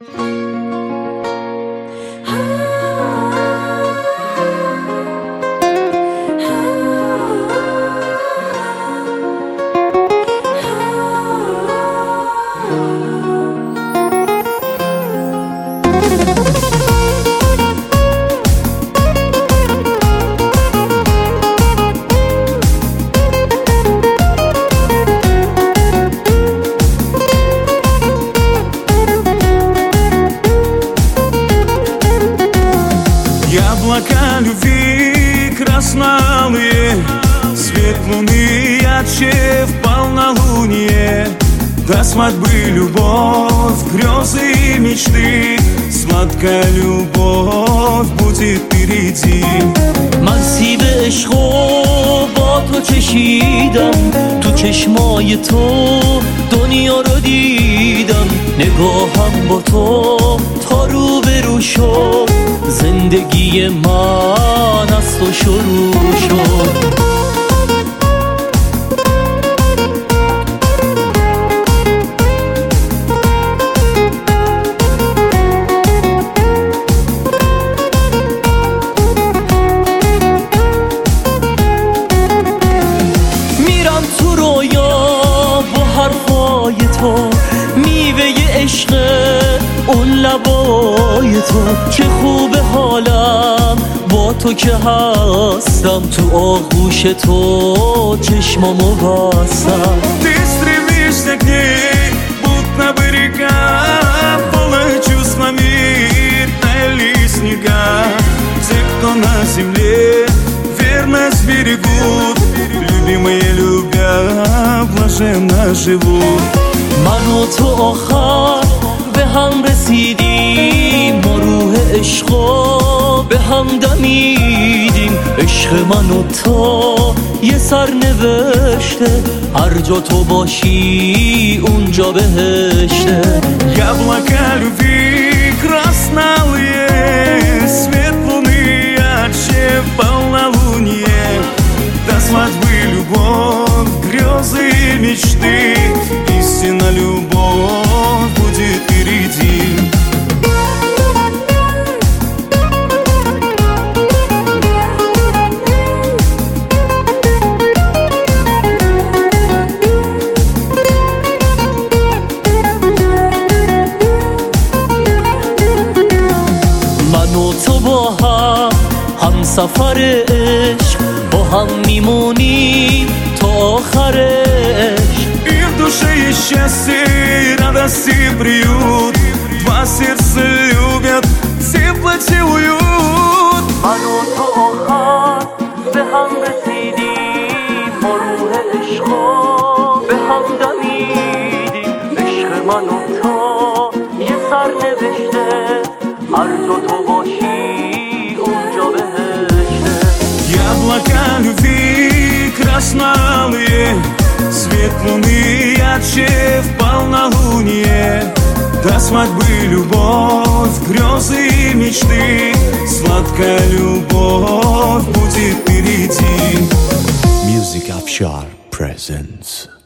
Облака любви красновые, свет луны ярче в полнолуние. До свадьбы любовь, грезы и мечты, сладкая любовь будет впереди. مسیب عشق و با تو چشیدم، تو چشمای تو دنیا رو دیدم. نگاهم با تو تا رو به رو شد، زندگی من از تو شروع شد. میرم تو رویا با حرفای تو، میوه عشق اون لبای تو. چه خوب حالم با تو که هستم، تو آغوش تو چشمامو بستم. Ты стремишься к ней, будто бы река, полная чувства мир, таяли снега. Те, кто на земле верность берегут, любимые любя, блаженно живут. من و تو آخر به هم رسیدیم، ما روح عشقا به هم دمیدیم. عشق من و تو یه سرنوشته، هر جا تو باشی اونجا بهشته. Яблока любви красновые, свет луны ярче в полнолуние. До свадьбы любовь, грезы и мечты, истинно любовь будет впереди. من و تو با هم سفر عشق، با هم میمونیم تا آخرش. И в душе есть счастье, и радость и приют. Два сердца любят, теплоть и уют. من و تو آخر به هم رسیدیم، ما روح عشقا به هم دمیدیم. عشق من و تو یه سرنوشته، هر جا تو باشی اونجا بهشته. Яблока любви красновые, свет луны ярче в полнолуние. До свадьбы любовь, грезы и мечты, сладкая любовь будет впереди. Music Afshar presents